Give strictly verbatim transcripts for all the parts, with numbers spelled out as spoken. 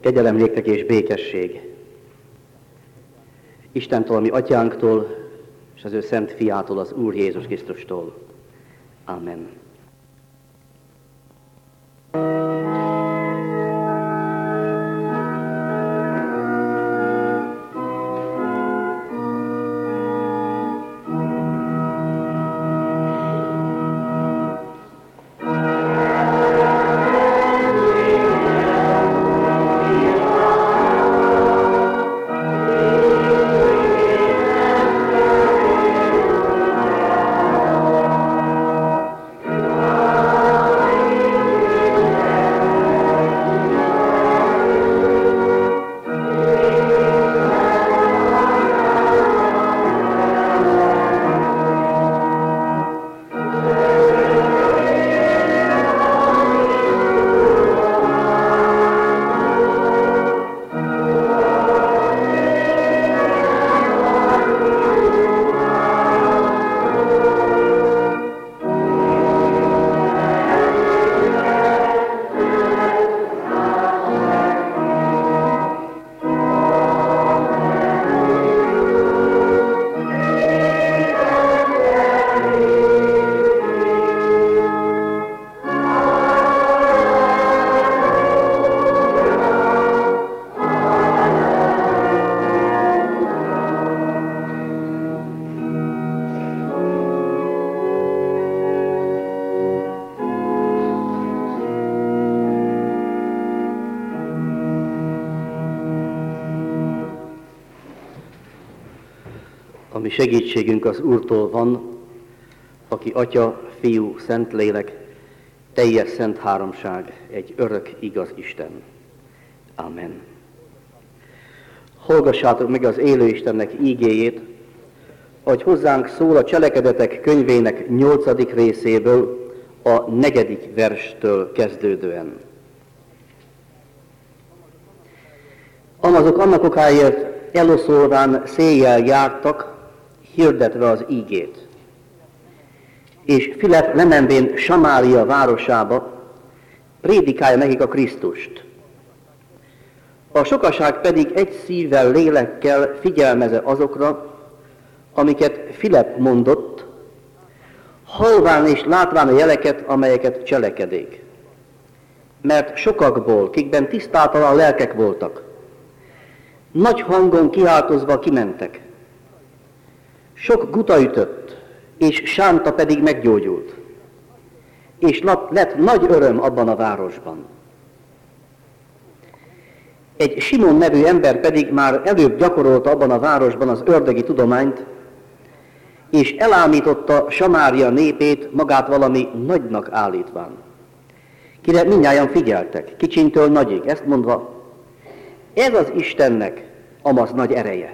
Kegyelem néktek és békesség Istentől, a mi atyánktól, és az ő szent fiától, az Úr Jézus Krisztustól. Amen. A mi segítségünk az Úrtól van, aki Atya, Fiú, Szentlélek, teljes szent háromság, egy örök igaz Isten. Amen. Hallgassátok meg az élő Istennek ígéjét, ahogy hozzánk szól a Cselekedetek könyvének nyolcadik részéből, a negyedik verstől kezdődően. Amazok annak okáért eloszolván széjjel jártak, hirdetve az ígét. És Filip lemenvén Samária városába prédikálja nekik a Krisztust. A sokaság pedig egy szívvel, lélekkel figyelmeze azokra, amiket Filip mondott, hallván és látván a jeleket, amelyeket cselekedék. Mert sokakból, kikben tisztátalan lelkek voltak, nagy hangon kiáltozva kimentek. Sok guta ütött, és sánta pedig meggyógyult. És lett nagy öröm abban a városban. Egy Simon nevű ember pedig már előbb gyakorolta abban a városban az ördögi tudományt, és elámította Samária népét magát valami nagynak állítván. Kire mindnyájan figyeltek, kicsintől nagyig, ezt mondva, ez az Istennek amaz nagy ereje.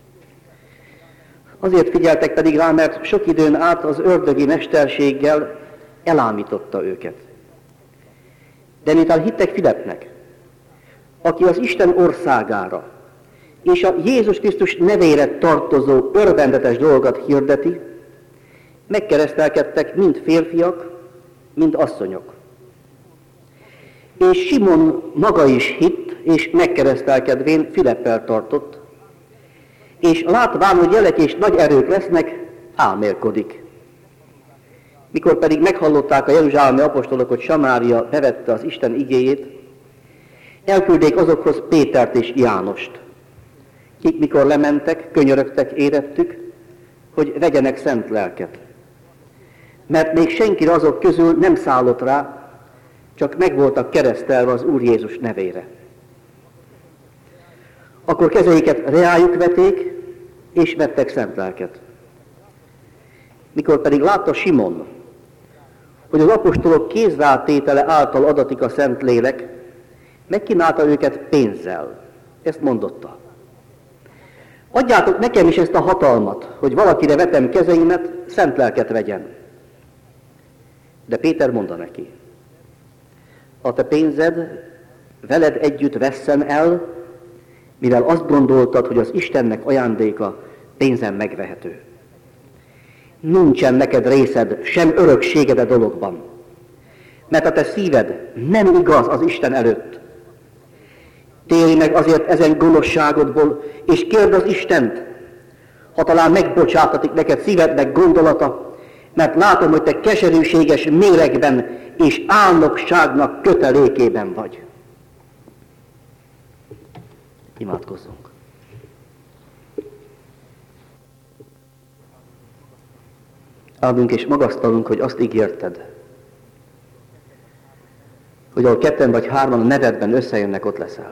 Azért figyeltek pedig rá, mert sok időn át az ördögi mesterséggel elámította őket. De miután hittek Filipnek, aki az Isten országára és a Jézus Krisztus nevére tartozó örvendetes dolgot hirdeti, megkeresztelkedtek mind férfiak, mind asszonyok. És Simon maga is hitt, és megkeresztelkedvén Filippel tartott, és látván, hogy jelek és nagy erők lesznek, álmélkodik. Mikor pedig meghallották a jeruzsálemi apostolok, hogy Samária bevette az Isten igéjét, elküldték azokhoz Pétert és Jánost, kik mikor lementek, könyörögtek érettük, hogy vegyenek szent lelket. Mert még senki azok közül nem szállott rá, csak meg voltak keresztelve az Úr Jézus nevére. Akkor kezeiket reájuk veték, és vettek szent lelket. Mikor pedig látta Simon, hogy az apostolok kézrátétele által adatik a szent lélek, megkínálta őket pénzzel. Ezt mondotta. Adjátok nekem is ezt a hatalmat, hogy valakire vetem kezeimet, szent lelket vegyen. De Péter mondta neki, a te pénzed veled együtt vesszen el, mivel azt gondoltad, hogy az Istennek ajándéka pénzen megvehető. Nincsen neked részed, sem örökséged a dologban, mert a te szíved nem igaz az Isten előtt. Térj meg azért ezen gonoszságodból, és kérd az Istent, ha talán megbocsátatik neked szívednek gondolata, mert látom, hogy te keserűséges méregben és álnokságnak kötelékében vagy. Imádkozzunk. Áldunk és magasztalunk, hogy azt ígérted, hogy ahol ketten vagy hárman a nevedben összejönnek, ott leszel.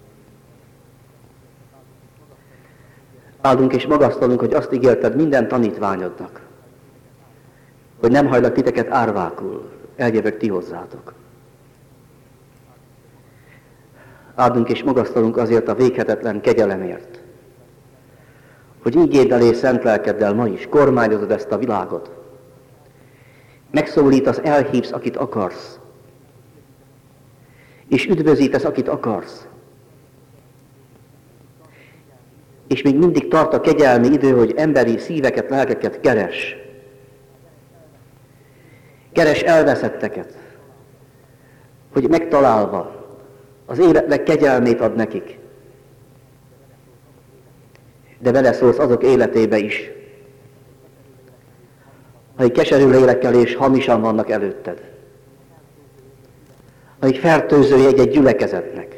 Áldunk és magasztalunk, hogy azt ígérted minden tanítványodnak, hogy nem hagylak titeket árvákul, eljövök ti hozzátok. Áldunk és magasztalunk azért a véghetetlen kegyelemért, hogy ígéd elé szent lelkeddel ma is kormányozod ezt a világot. Megszólítasz, elhívsz, akit akarsz, és üdvözítesz, akit akarsz. És még mindig tart a kegyelmi idő, hogy emberi szíveket, lelkeket keres. Keres elveszetteket, hogy megtalálva az életnek kegyelmét ad nekik. De beleszólsz azok életébe is, akik keserű lélekkel és hamisan vannak előtted, akik fertőzői egy-egy gyülekezetnek.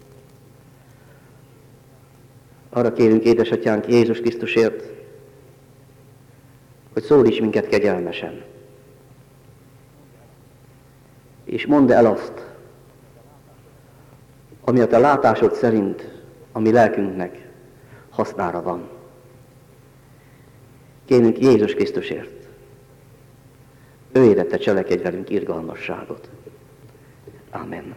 Arra kérünk, édesatyánk, Jézus Krisztusért, hogy szólíts minket kegyelmesen. És mondd el azt, ami a te látásod szerint a mi lelkünknek hasznára van. Kérünk Jézus Krisztusért. Ő érette cselekedj velünk irgalmasságot. Amen.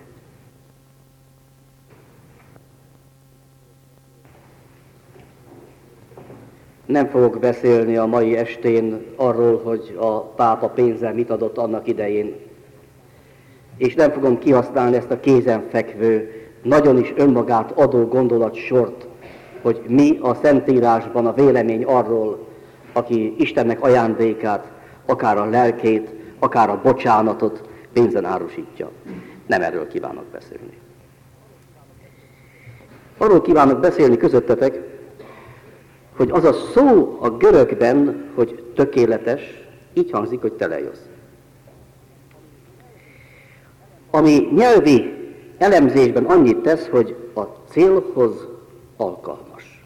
Nem fogok beszélni a mai estén arról, hogy a pápa pénzzel mit adott annak idején, és nem fogom kihasználni ezt a kézenfekvő, nagyon is önmagát adó gondolatsort, hogy mi a Szentírásban a vélemény arról, aki Istennek ajándékát, akár a lelkét, akár a bocsánatot pénzen árusítja. Nem erről kívánok beszélni. Arról kívánok beszélni közöttetek, hogy az a szó a görögben, hogy tökéletes, így hangzik, hogy teleiosz. Ami nyelvi elemzésben annyit tesz, hogy a célhoz alkalmas.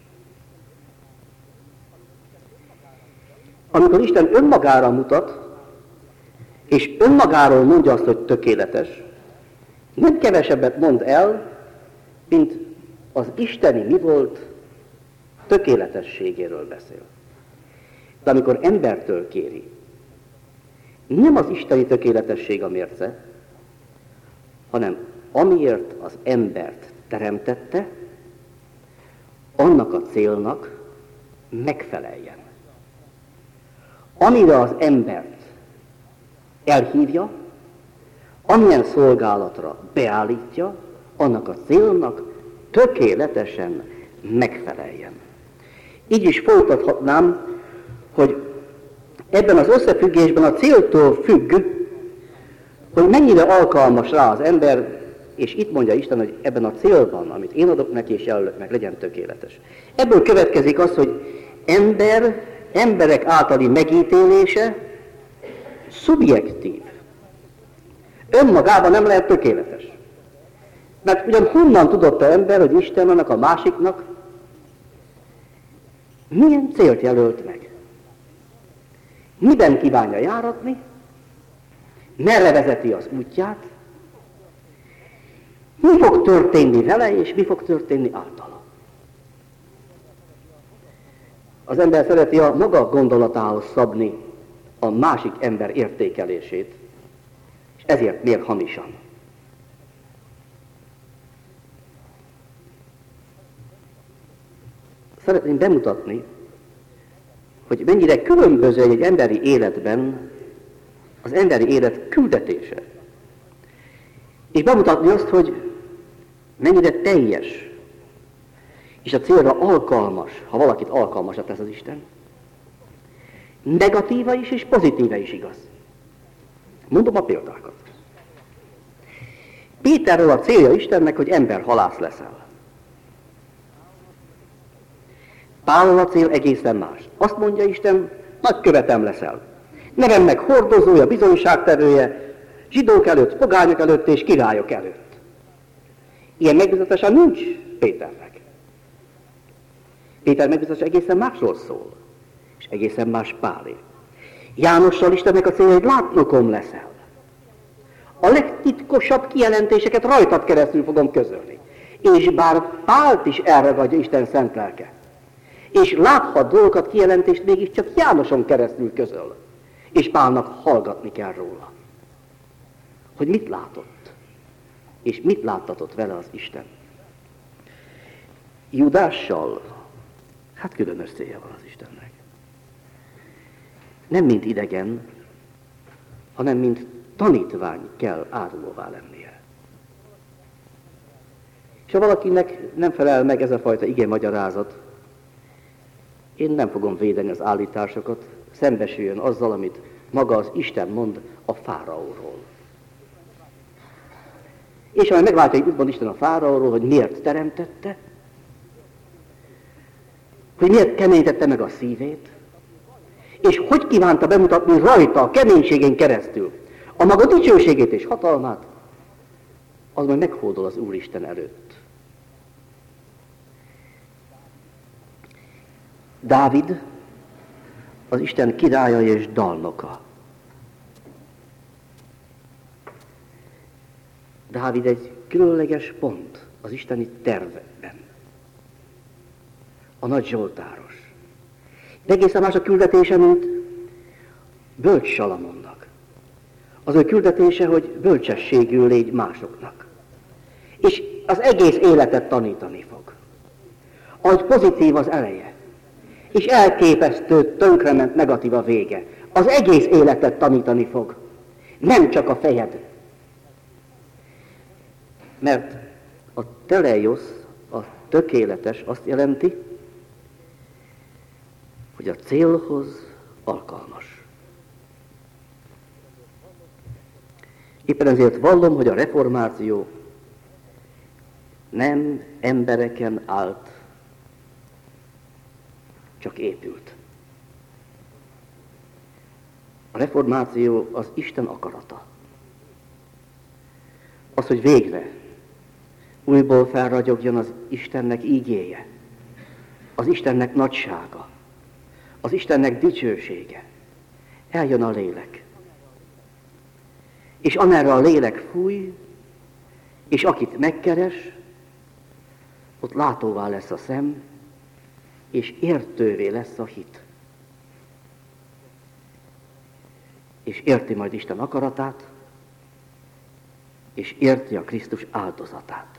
Amikor Isten önmagára mutat, és önmagáról mondja azt, hogy tökéletes, nem kevesebbet mond el, mint az isteni mi volt tökéletességéről beszél. De amikor embertől kéri, nem az isteni tökéletesség a mérce, hanem amiért az embert teremtette, annak a célnak megfeleljen. Amire az embert elhívja, amilyen szolgálatra beállítja, annak a célnak tökéletesen megfeleljen. Így is folytathatnám, hogy ebben az összefüggésben a céltól függ, hogy mennyire alkalmas rá az ember, és itt mondja Isten, hogy ebben a célban, amit én adok neki és jelölök meg, legyen tökéletes. Ebből következik az, hogy ember, emberek általi megítélése szubjektív. Önmagában nem lehet tökéletes. Mert ugyan honnan tudott az ember, hogy Isten annak a másiknak milyen célt jelölt meg? Miben kívánja járatni? Merre vezeti az útját? Mi fog történni vele, és mi fog történni általa? Az ember szereti a maga gondolatához szabni a másik ember értékelését, és ezért mér hamisan. Szeretném bemutatni, hogy mennyire különböző egy emberi életben az emberi élet küldetése. És bemutatni azt, hogy mennyire teljes, és a célra alkalmas, ha valakit alkalmasra tesz az Isten. Negatíva is, és pozitíva is igaz. Mondom a példákat. Péterről a célja Istennek, hogy emberhalász leszel. Pálon a cél egészen más. Azt mondja Isten, nagykövetem leszel. Nevem meg hordozója, bizonyságtevője, zsidók előtt, pogányok előtt és királyok előtt. Ilyen megbízatása nincs Péternek. Péter megbízatása egészen másról szól, és egészen más Pálé. Jánossal Istennek a célja, hogy látnokom leszel. A legtitkosabb kijelentéseket rajtad keresztül fogom közölni. És bár Pált is elragadja Isten szent lelke, és láthat dolgokat, kijelentést mégiscsak Jánoson keresztül közöl. És Pálnak hallgatni kell róla. Hogy mit látott, és mit láttatott vele az Isten. Judással, hát különös célja van az Istennek. Nem mint idegen, hanem mint tanítvány kell árulóvá lennie. És ha valakinek nem felel meg ez a fajta ige magyarázat, én nem fogom védeni az állításokat, szembesüljön azzal, amit maga az Isten mond a fáraóról. És ha meglátja, hogy mit mond Isten a fáraóról, hogy miért teremtette, hogy miért keményítette meg a szívét, és hogy kívánta bemutatni rajta a keménységén keresztül a maga dicsőségét és hatalmát, az majd meghódol az Úristen előtt. Dávid az Isten királya és dalnoka. Dávid egy különleges pont az isteni tervben. A nagy zsoltáros. De egészen más a küldetése, mint bölcs Salamonnak. Az ő küldetése, hogy bölcsességül légy másoknak. És az egész életet tanítani fog. Ahogy pozitív az eleje, és elképesztő, tönkrement negatív a vége. Az egész életet tanítani fog. Nem csak a fejed. Mert a teleiosz, a tökéletes azt jelenti, hogy a célhoz alkalmas. Éppen ezért vallom, hogy a reformáció nem embereken állt, csak épült. A reformáció az Isten akarata. Az, hogy végre újból felragyogjon az Istennek ígéje, az Istennek nagysága, az Istennek dicsősége. Eljön a lélek. És amerre a lélek fúj, és akit megkeres, ott látóvá lesz a szem, és értővé lesz a hit. És érti majd Isten akaratát, és érti a Krisztus áldozatát.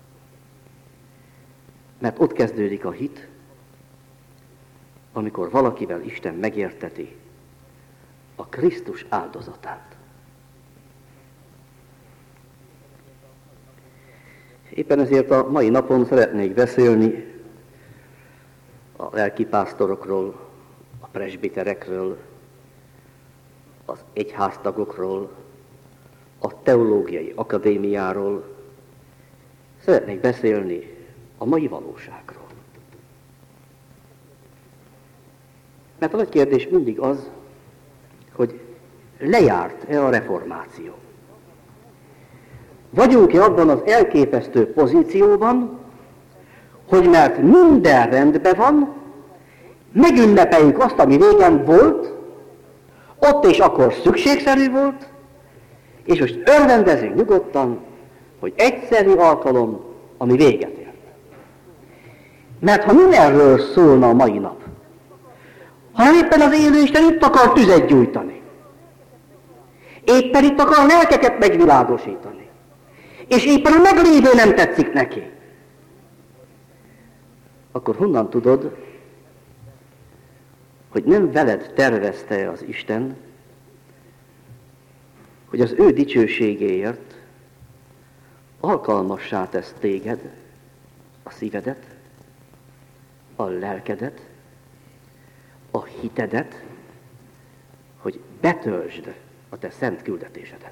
Mert ott kezdődik a hit, amikor valakivel Isten megérteti a Krisztus áldozatát. Éppen ezért a mai napon szeretnék beszélni a lelkipásztorokról, a presbiterekről, az egyháztagokról, a teológiai akadémiáról. Szeretnék beszélni a mai valóságról. Mert a nagy kérdés mindig az, hogy lejárt-e a reformáció. Vagyunk-e abban az elképesztő pozícióban, hogy mert minden rendben van, megünnepeljük azt, ami régen volt, ott és akkor szükségszerű volt, és most örvendezünk nyugodtan, hogy egyszerű alkalom, ami véget ért. Mert ha nem erről szólna a mai nap, hanem éppen az élő Isten itt akar tüzet gyújtani, éppen itt akar lelkeket megvilágosítani, és éppen a meglévő nem tetszik neki, akkor honnan tudod, hogy nem veled tervezte az Isten, hogy az ő dicsőségéért alkalmassá tesz téged, a szívedet, a lelkedet, a hitedet, hogy betöltsd a te szent küldetésedet.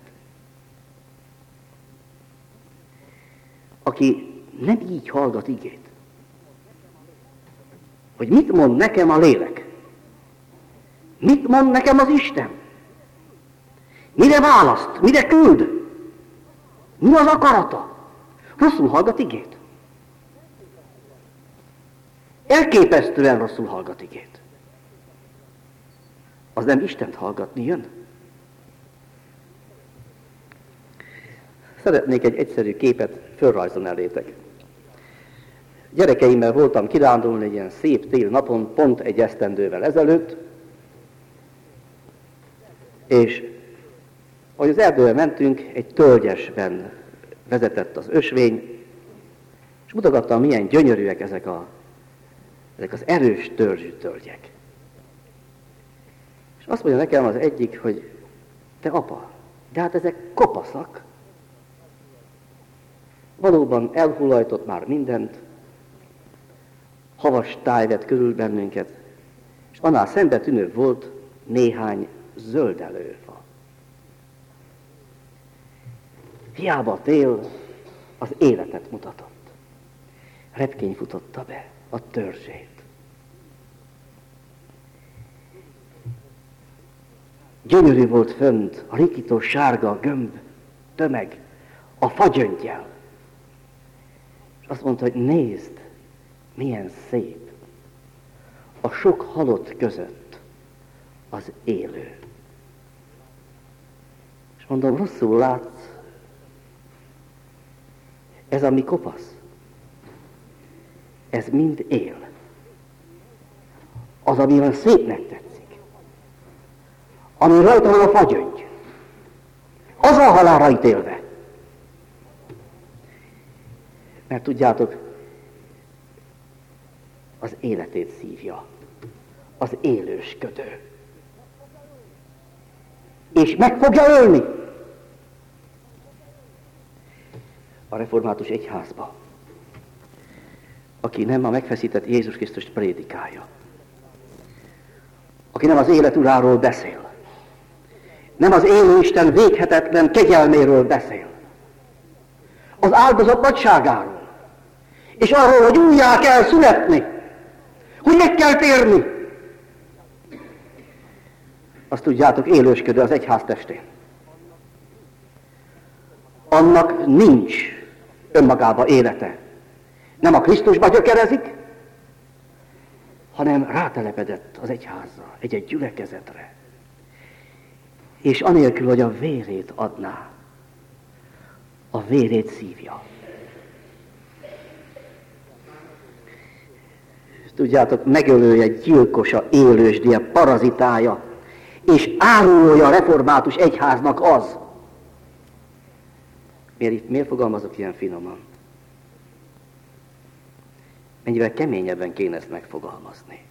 Aki nem így hallgat igét, hogy mit mond nekem a lélek. Mit mond nekem az Isten? Mire választ? Mire küld? Mi az akarata? Rosszul hallgat igét. Elképesztően rosszul hallgat igét. Az nem Istent hallgatni jön? Szeretnék egy egyszerű képet fölrajzolni elétek. Gyerekeimmel voltam kirándulni egy ilyen szép tél napon, pont egy esztendővel ezelőtt, és ahogy az erdőbe mentünk, egy tölgyesben vezetett az ösvény, és mutogattam, milyen gyönyörűek ezek, a, ezek az erős törzsű tölgyek. És azt mondja nekem az egyik, hogy te apa, de hát ezek kopaszak. Valóban elhullajtott már mindent, havas táj vett körül bennünket, és annál szembetűnőbb volt néhány zöldelőfa. Hiába a tél az életet mutatott. Repkény futotta be a törzsét. Gyönyörű volt fönt a rikító sárga gömb tömeg a fagyönggyel. És azt mondta, hogy nézd, milyen szép a sok halott között az élő. És mondom, rosszul látsz, ez a mi kopasz, ez mind él. Az, ami olyan szépnek tetszik, ami rajta van a fagyöngy, az a halálra ítélve. Mert tudjátok, az életét szívja, az élősködő. És meg fogja ölni. A református egyházba, aki nem a megfeszített Jézus Krisztust prédikálja, aki nem az élet uráról beszél, nem az élő Isten véghetetlen kegyelméről beszél, az áldozat nagyságáról, és arról, hogy újjá kell születni, hogy meg kell térni. Azt tudjátok, élősködő az egyház testén. Annak nincs önmagába élete. Nem a Krisztusba gyökerezik, hanem rátelepedett az egyházra, egy-egy gyülekezetre. És anélkül, hogy a vérét adná, a vérét szívja. Tudjátok, megölője, gyilkosa, élősdie, parazitája, és árulója a református egyháznak az. Miért, itt, miért fogalmazok ilyen finoman? Mennyivel keményebben kéne ezt megfogalmazni.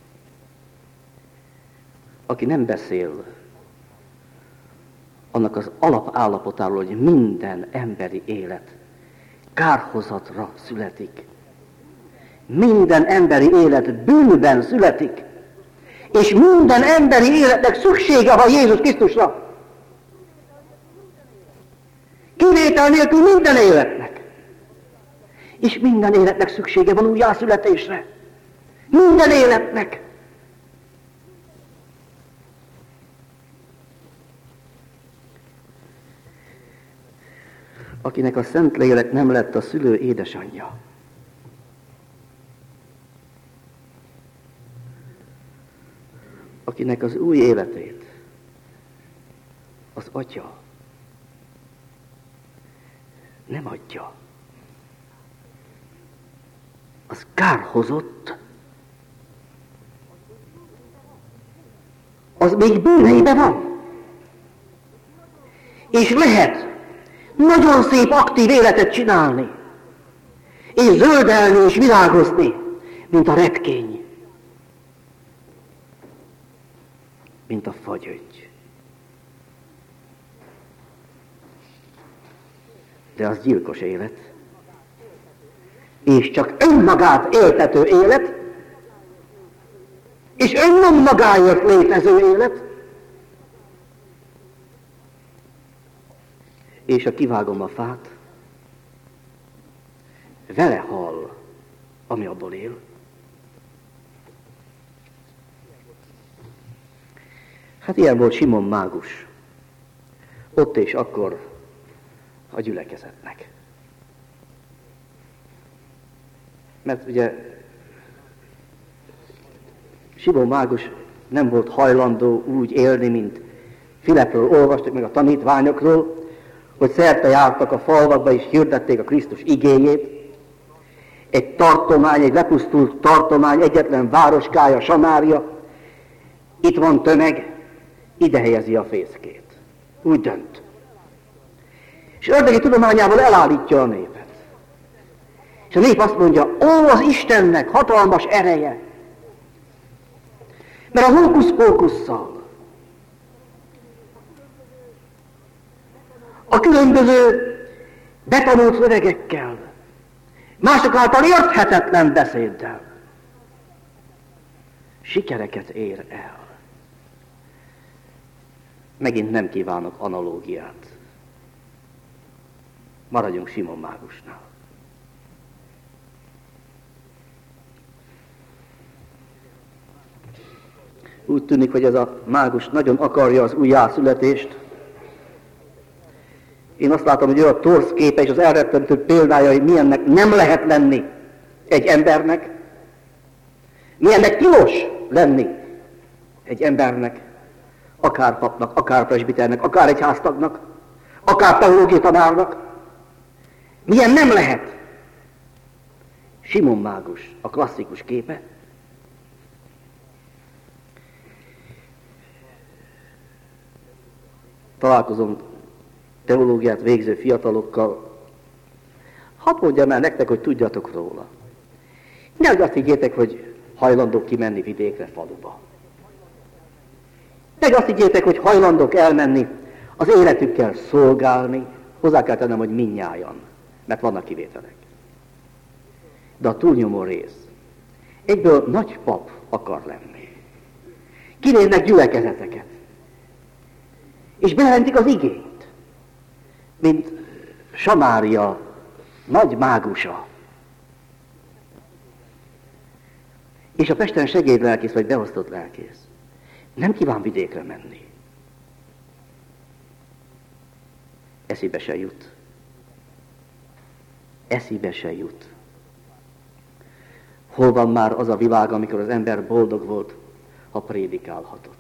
Aki nem beszél annak az alapállapotáról, hogy minden emberi élet kárhozatra születik. Minden emberi élet bűnben születik. És minden emberi életnek szüksége van Jézus Krisztusra. Kivétel nélkül minden életnek. És minden életnek szüksége van újjászületésre. Minden életnek. Akinek a Szentlélek nem lett a szülő édesanyja. Akinek az új életét az Atya nem adja, az kárhozott, az még bűneibe van. És lehet nagyon szép aktív életet csinálni, és zöldelni és virágozni, mint a repkény, mint a fagyöngy. De az gyilkos élet, és csak önmagát éltető élet, és önmagáért létező élet, és ha kivágom a fát, vele hal, ami abból él. Hát ilyen volt Simon mágus. Ott és akkor a gyülekezetnek. Mert ugye Simon mágus nem volt hajlandó úgy élni, mint Filepről olvastak meg a tanítványokról, hogy szerte jártak a falvakba és hirdették a Krisztus igéjét. Egy tartomány, egy lepusztult tartomány, egyetlen városkája, Samária. Itt van tömeg, ide helyezi a fészkét. Úgy dönt. És ördögi tudományával elállítja a népet. És a nép azt mondja, ó, az Istennek hatalmas ereje. Mert a hókusz-pókusszal, a különböző betanult szövegekkel, mások által érthetetlen beszéddel sikereket ér el. Megint nem kívánok analógiát. Maradjunk Simon mágusnál. Úgy tűnik, hogy ez a mágus nagyon akarja az újjászületést. Én azt látom, hogy ő a torz képe és az elrettentő példája, hogy milyennek nem lehet lenni egy embernek, milyennek tilos lenni egy embernek, akár papnak, akár presbiternek, akár egyháztagnak, akár teológiai tanárnak. Milyen nem lehet. Simon mágus, a klasszikus képe. Találkozom teológiát végző fiatalokkal. Hadd mondjam el nektek, hogy tudjatok róla. Nehogy azt higgyétek, hogy hajlandók kimenni vidékre, faluba. Nehogy azt higgyétek, hogy hajlandók elmenni az életükkel szolgálni. Hozzá kell tennem, hogy mindnyájan, mert vannak kivételek. De a túlnyomó rész egyből nagy pap akar lenni. Kinéznek gyülekezeteket. És bejelentik az igényt, mint Samária nagy mágusa. És a Pesten segédlelkész vagy beosztott lelkész nem kíván vidékre menni. Eszébe se jut. Eszébe se jut. Hol van már az a világ, amikor az ember boldog volt, ha prédikálhatott?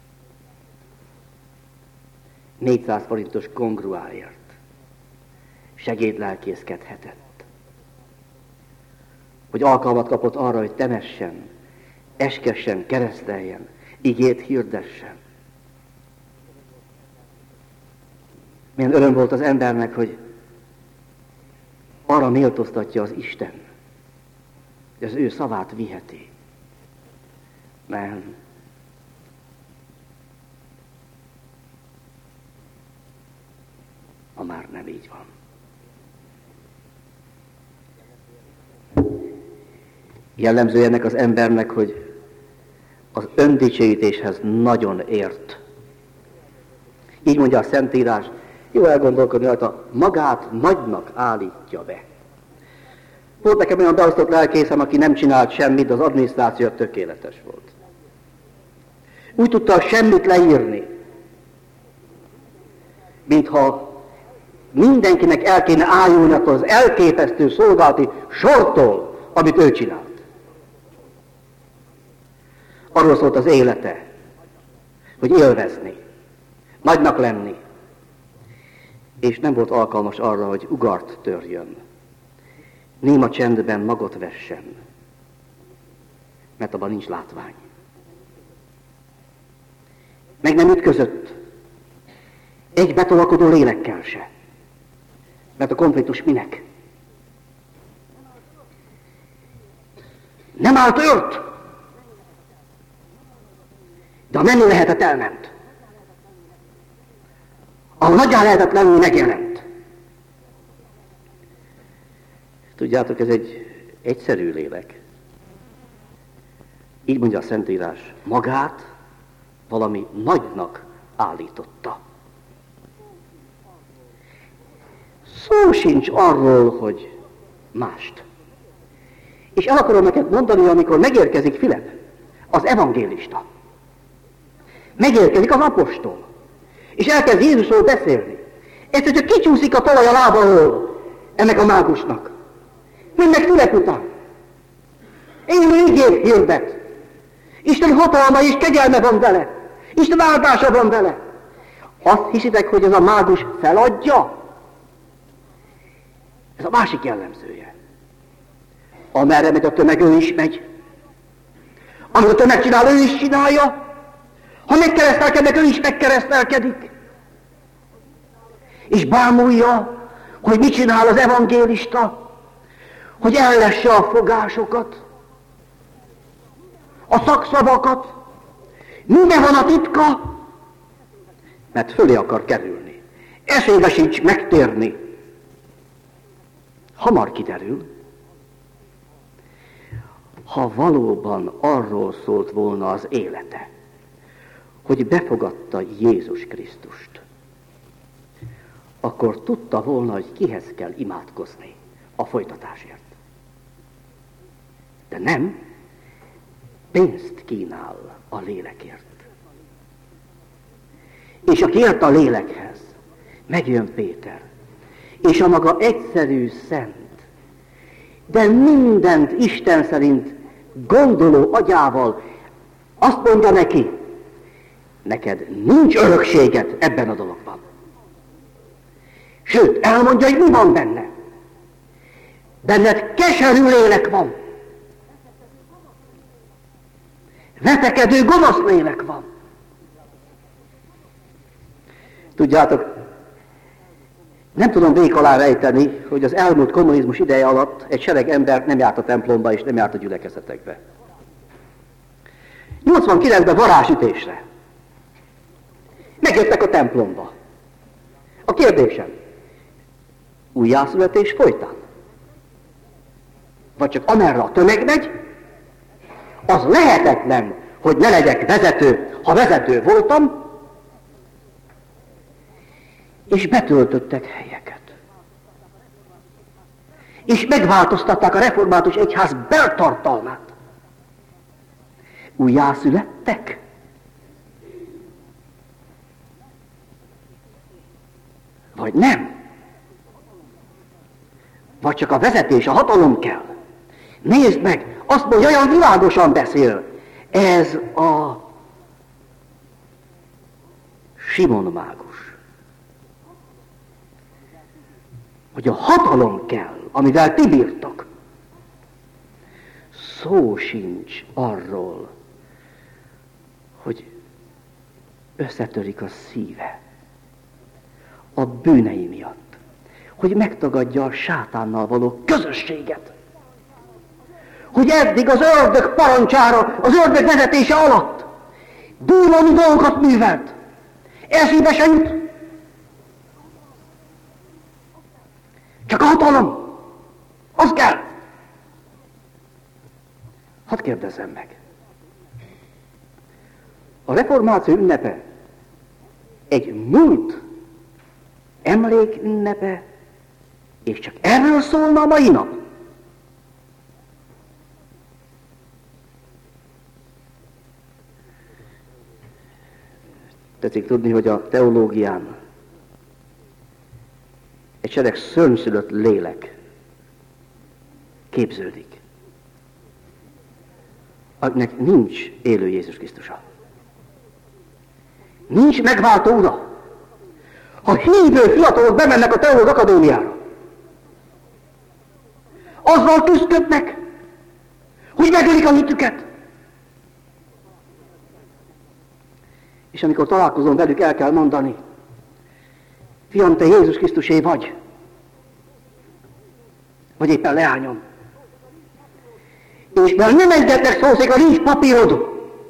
négyszáz forintos kongruáért segédlelkészkedhetett. Hogy alkalmat kapott arra, hogy temessen, eskessen, kereszteljen, igét hirdessen. Milyen öröm volt az embernek, hogy arra méltóztatja az Isten, hogy az ő szavát viheti. Nem. Ma már nem így van. Jellemző ennek az embernek, hogy az öndicsőítéshez nagyon ért. Így mondja a Szentírás, jó elgondolkodni rajta, magát nagynak állítja be. Volt nekem olyan beosztott lelkészem, aki nem csinált semmit, de az adminisztráció tökéletes volt. Úgy tudta semmit leírni, mintha mindenkinek el kéne ájulni az elképesztő szolgálati sortól, amit ő csinált. Arról szólt az élete, hogy élvezni, nagynak lenni, és nem volt alkalmas arra, hogy ugart törjön, néma csendben magot vessen, mert abban nincs látvány. Meg nem ütközött egy betolakodó lélekkel se. Mert a konfliktus minek? Nem állt ört, de a menni lehetett, elment. Ahol nagyjá lehetett lenni, megjelent. Tudjátok, ez egy egyszerű lélek. Így mondja a Szentírás, magát valami nagynak állította. Szó sincs arról, hogy mást. És el akarom neked mondani, amikor megérkezik Filip, az evangélista. Megérkezik az apostol, és elkezd Jézusról beszélni. Egyszer csak kicsúszik a talaj a lába alól ennek a mágusnak. Mennek fülek után. Élő igét hirdet. Isten hatalma és kegyelme van vele. Isten áldása van vele. Azt hiszitek, hogy ez a mágus feladja? Ez a másik jellemzője. Amerre megy a tömeg, ő is megy. Amit a tömeg csinál, ő is csinálja. Ha megkeresztelkednek, ő is megkeresztelkedik. És bámulja, hogy mit csinál az evangélista, hogy ellesse a fogásokat, a szakszavakat. Minden van a titka, mert fölé akar kerülni. Eszébe sincs megtérni. Hamar kiderül, ha valóban arról szólt volna az élete, hogy befogadta Jézus Krisztust, akkor tudta volna, hogy kihez kell imádkozni a folytatásért. De nem, pénzt kínál a lélekért. És aki ért a lélekhez, megjön Péter, és a maga egyszerű, szent, de mindent Isten szerint gondoló agyával azt mondja neki, neked nincs örökséged ebben a dologban. Sőt, elmondja, hogy mi van benne. Benned keserű lélek van. Vetekedő, gonosz lélek van. Tudjátok, nem tudom vék alá rejteni, hogy az elmúlt kommunizmus ideje alatt egy sereg ember nem járt a templomba és nem járt a gyülekezetekbe. nyolcvankilencben varázsütésre. Megjöttek a templomba. A kérdésem, újjászületés folytán? Vagy csak amerre a tömeg megy? Az lehetetlen, hogy ne legyek vezető, ha vezető voltam, és betöltöttek helyeket. És megváltoztatták a református egyház beltartalmát. Újjászülettek? Vagy nem? Vagy csak a vezetés, a hatalom kell? Nézd meg, azt mondja, olyan világosan beszél. Ez a Simon mágus. Hogy a hatalom kell, amivel ti bírtok. Szó sincs arról, hogy összetörik a szíve a bűnei miatt, hogy megtagadja a sátánnal való közösséget, hogy eddig az ördög parancsára, az ördög vezetése alatt démoni dolgokat művelt. Eszébe se jut. Csak a hatalom. Az kell. Hadd kérdezzem meg. A reformáció ünnepe egy múlt emlék ünnepe, és csak erről szólna a mai nap. Tetszik tudni, hogy a teológián egy sereg szörnyszülött lélek képződik, akinek nincs élő Jézus Krisztusa. Nincs megváltó ura. Ha hívő fiatalok bemennek a teológ akadémiára, azzal küzdködnek, hogy megölik a hitüket. És amikor találkozom velük, el kell mondani, fiam, te Jézus Krisztusé vagy, vagy éppen leányom. És mert nem engednek szószékra, nincs papírod.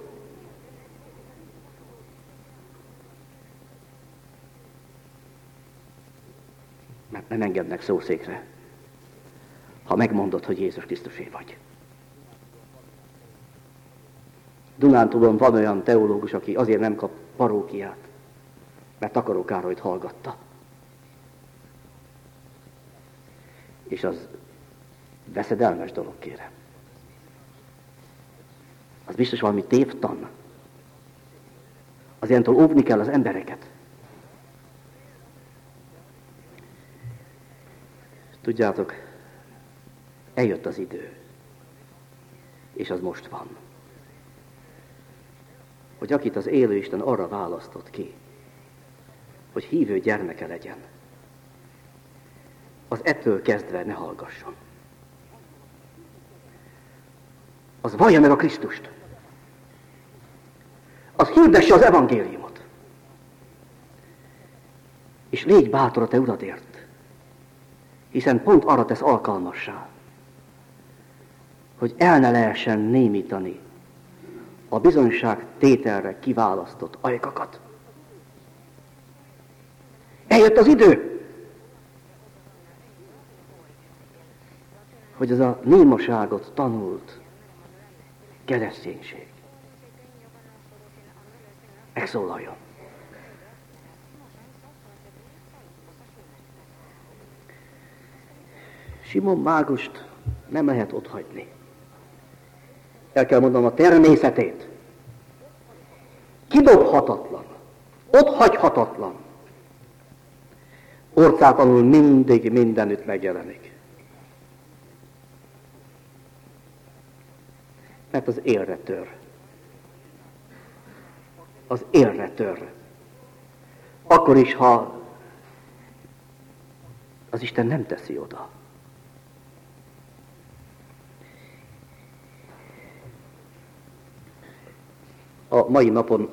Mert nem engednek szószékre, ha megmondod, hogy Jézus Krisztusé vagy. Dunántúlon van olyan teológus, aki azért nem kap parókiát, mert Takaró Károlyt hallgatta. És az veszedelmes dolog, kérem. Az biztos valami tévtan. Az ilyentől óvni kell az embereket. Tudjátok, eljött az idő, és az most van, hogy akit az élő Isten arra választott ki, hogy hívő gyermeke legyen, az ettől kezdve ne hallgasson. Az vallja meg a Krisztust. Az hirdesse az evangéliumot. És légy bátor a te uradért, hiszen pont arra tesz alkalmassá, hogy el ne lehessen némítani a bizonyság tételre kiválasztott ajkakat. Eljött az idő, hogy ez a némaságot tanult kereszténység megszólaljon. Simon mágust nem lehet otthagyni. El kell mondanom a természetét. Kidobhatatlan, otthagyhatatlan. Orcátlanul mindig mindenütt megjelenik. Mert az élre tör. Az élre tör. Akkor is, ha az Isten nem teszi oda. A mai napon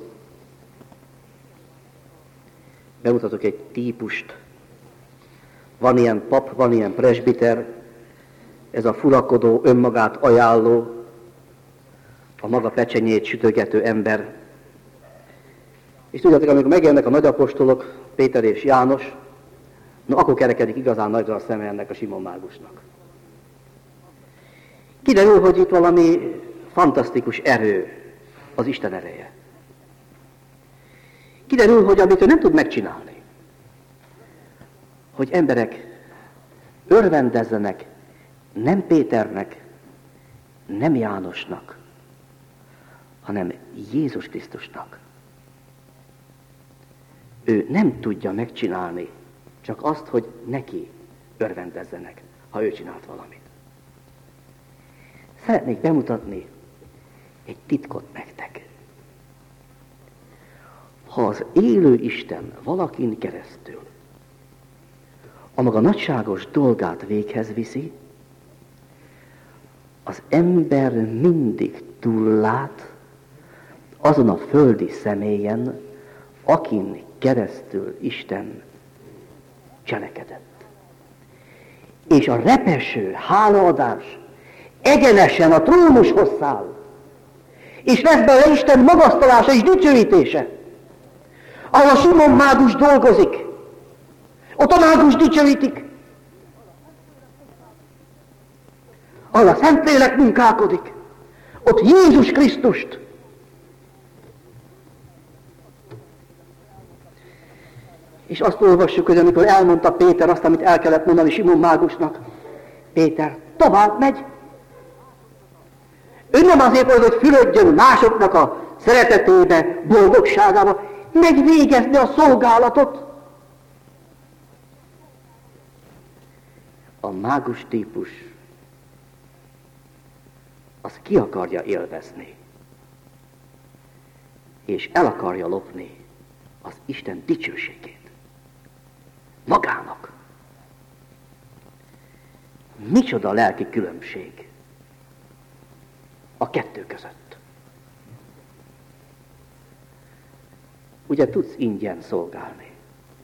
bemutatok egy típust. Van ilyen pap, van ilyen presbiter, ez a furakodó, önmagát ajánló, a maga pecsenyét sütögető ember. És tudjátok, amikor megjelennek a nagyapostolok, Péter és János, no akkor kerekedik igazán nagyra a szeme ennek a Simon mágusnak. Kiderül, hogy itt valami fantasztikus erő, az Isten ereje. Kiderül, hogy amit ő nem tud megcsinálni, hogy emberek örvendezzenek nem Péternek, nem Jánosnak, hanem Jézus Krisztusnak. Ő nem tudja megcsinálni csak azt, hogy neki örvendezzenek, ha ő csinált valamit. Szeretnék bemutatni egy titkot nektek. Ha az élő Isten valakin keresztül a maga nagyságos dolgát véghez viszi, az ember mindig túllát azon a földi személyen, akin keresztül Isten cselekedett. És a repeső hálaadás egyenesen a trónushoz száll, és lesz belőle Isten magasztalása és dicsőítése. Ahol a Simon mágus dolgozik, ott a mágus dicsőítik. Ahol a Szentlélek munkálkodik, ott Jézus Krisztust. És azt olvassuk, hogy amikor elmondta Péter azt, amit el kellett mondani Simon mágusnak, Péter tovább megy. Ő nem azért volt, hogy fülödjön másoknak a szeretetébe, boldogságába, megy végezni a szolgálatot. A mágus típus az ki akarja élvezni, és el akarja lopni az Isten dicsőségét. Magának. Micsoda lelki különbség a kettő között. Ugye tudsz ingyen szolgálni?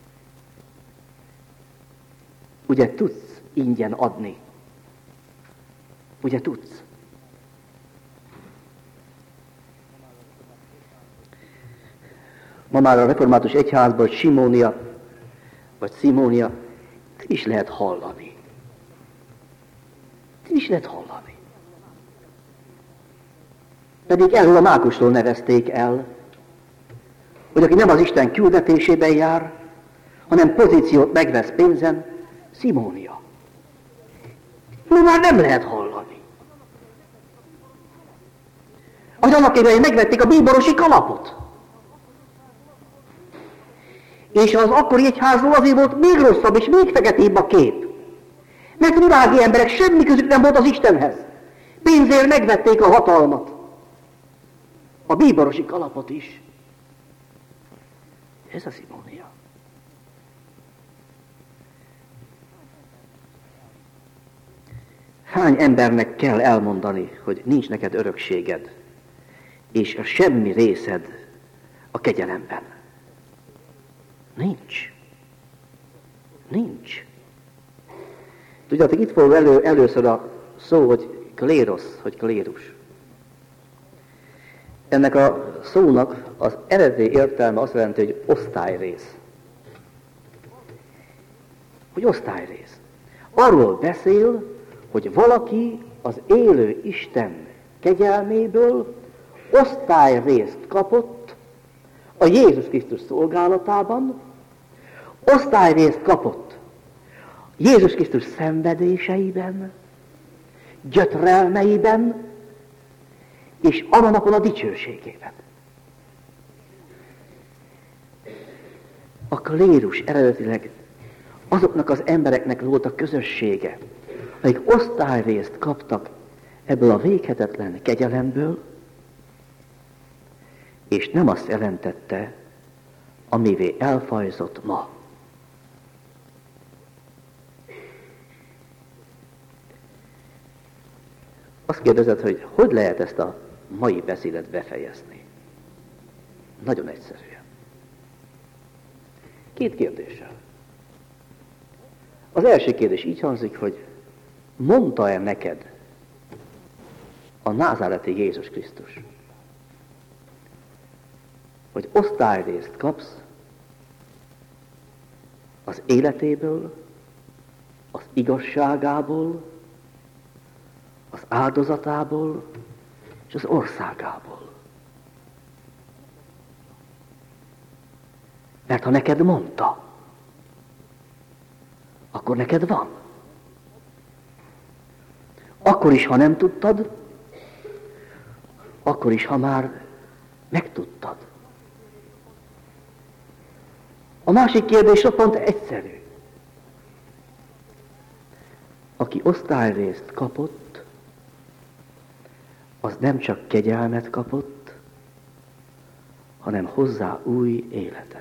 Ugye tudsz ingyen adni? Ugye tudsz? Ma már a református egyházban Simónia, vagy Szimónia, is lehet hallani. is lehet hallani. Pedig erről a mágustól nevezték el, hogy aki nem az Isten küldetésében jár, hanem pozíciót megvesz pénzen, Szimónia. Ma már nem lehet hallani. Hogy annak éve megvették a bíborosi kalapot. És az akkori egyházról azért volt még rosszabb és még feketébb a kép. Mert világi emberek, semmi közük nem volt az Istenhez. Pénzért megvették a hatalmat. A bíborosi kalapot is. Ez a szimónia. Hány embernek kell elmondani, hogy nincs neked örökséged, és a semmi részed a kegyelemben? Nincs. Nincs. Tudjátok, itt fog elő, először a szó, hogy klérosz, hogy klérus. Ennek a szónak az eredeti értelme azt jelenti, hogy osztályrész. Hogy osztályrész. Arról beszél, hogy valaki az élő Isten kegyelméből osztályrészt kapott a Jézus Krisztus szolgálatában, osztályrészt kapott Jézus Krisztus szenvedéseiben, gyötrelmeiben, és annak napon a dicsőségében. A klérus eredetileg azoknak az embereknek volt a közössége, akik osztályrészt kaptak ebből a véghetetlen kegyelemből, és nem azt jelentette, amivé elfajzott ma. Azt kérdezed, hogy hogy lehet ezt a mai beszédet befejezni? Nagyon egyszerűen. Két kérdéssel. Az első kérdés így hangzik, hogy mondta-e neked a názáreti Jézus Krisztus, hogy osztályrészt kapsz az életéből, az igazságából, az áldozatából és az országából. Mert ha neked mondta, akkor neked van. Akkor is, ha nem tudtad, akkor is, ha már megtudtad. A másik kérdés roppant egyszerű. Aki osztályrészt kapott, az nem csak kegyelmet kapott, hanem hozzá új életet.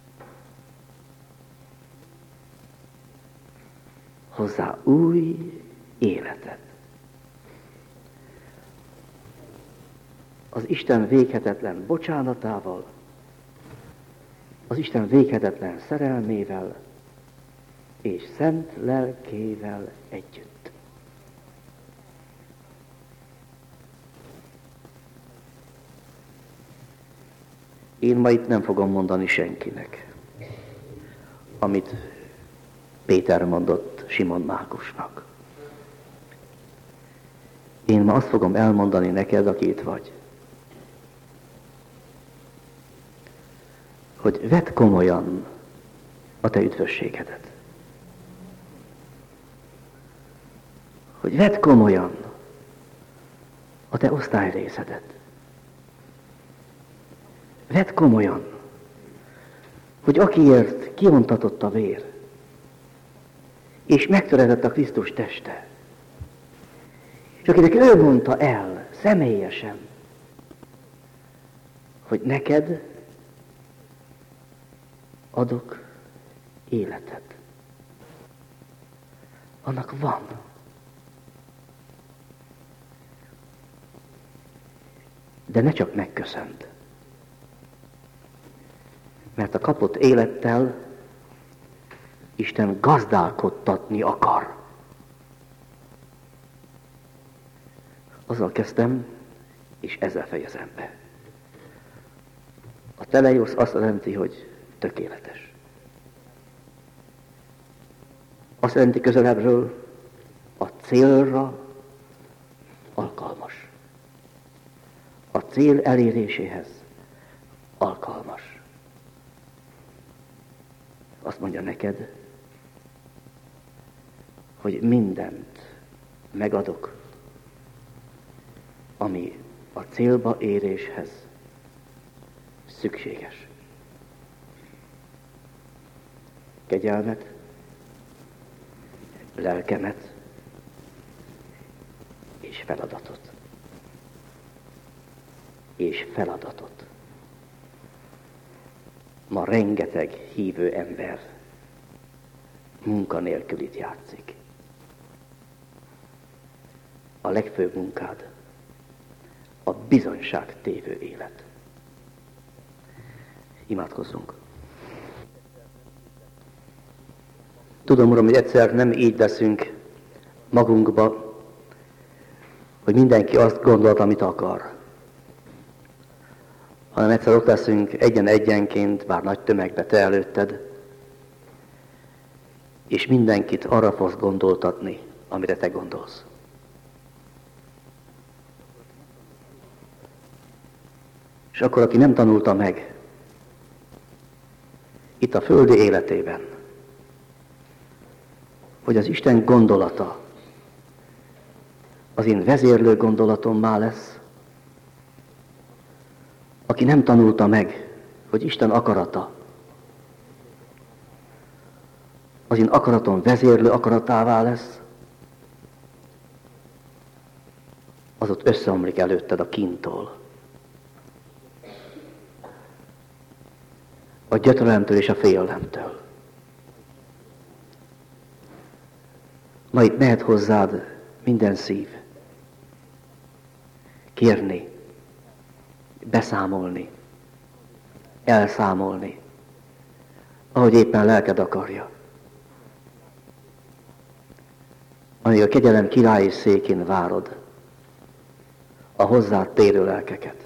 Hozzá új életet. Az Isten véghetetlen bocsánatával, az Isten véghetetlen szerelmével és szent lelkével együtt. Én ma itt nem fogom mondani senkinek, amit Péter mondott Simon Mágusnak. Én ma azt fogom elmondani neked, aki itt vagy, hogy vedd komolyan a te üdvösségedet. Hogy vedd komolyan a te osztályrészedet. Vedd komolyan, hogy akiért kiontatott a vér, és megtöredett a Krisztus teste, és akinek ő mondta el személyesen, hogy neked adok életet. Annak van. De ne csak megköszönt. Mert a kapott élettel Isten gazdálkodtatni akar. Azzal kezdtem, és ezzel fejezem be. A teleiosz azt jelenti, hogy tökéletes. Azt jelenti közelebbről, a célra alkalmas. A cél eléréséhez alkalmas. Azt mondja neked, hogy mindent megadok, ami a célba éréshez szükséges. kegyelmet, lelkemet és feladatot. És feladatot. Ma rengeteg hívő ember munkanélkülit játszik. A legfőbb munkád a bizonyságtévő élet. Imádkozzunk. Tudom, Uram, hogy egyszer nem így leszünk magunkba, hogy mindenki azt gondolt, amit akar. Hanem egyszer ott leszünk egyen-egyenként, bár nagy tömegbe te előtted, és mindenkit arra fogsz gondoltatni, amire te gondolsz. És akkor, aki nem tanulta meg itt a földi életében, hogy az Isten gondolata az én vezérlő gondolatommá lesz, aki nem tanulta meg, hogy Isten akarata az én akaratom vezérlő akaratává lesz, az ott összeomlik előtted a kíntól. A gyötrelemtől és a félelemtől. Ma itt mehet hozzád minden szív. Kérni, beszámolni, elszámolni, ahogy éppen lelked akarja. Amíg a kegyelem királyi székén várod a hozzád térő lelkeket.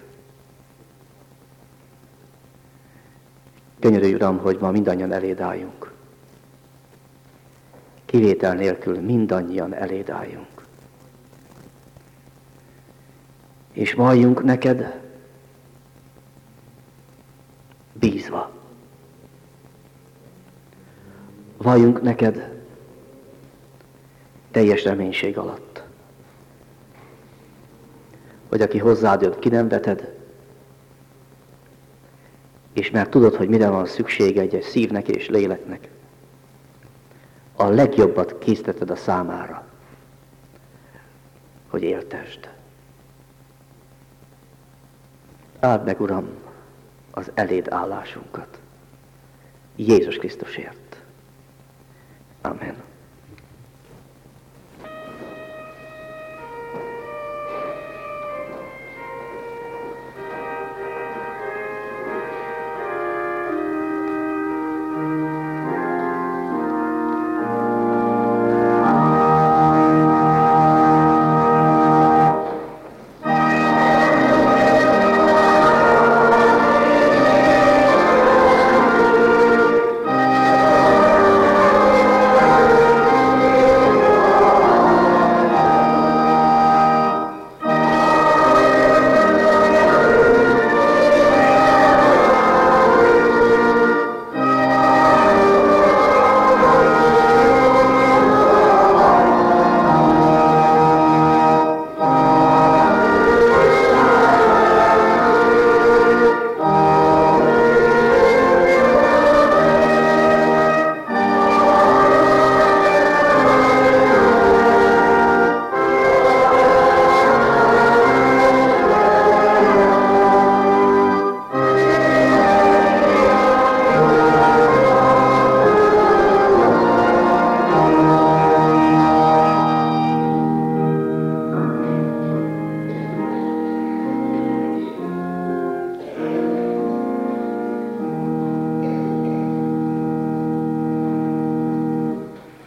Könyörülj, Uram, hogy ma mindannyian eléd álljunk. Kivétel nélkül mindannyian eléd álljunk. És valljunk neked bízva. Valljunk neked teljes reménység alatt. Hogy aki hozzád jött, ki nem veted, és mert tudod, hogy mire van szüksége egy szívnek és léleknek, a legjobbat készítetted a számára, hogy éltesd. Áld meg, Uram, az eléd állásunkat. Jézus Krisztusért. Amen.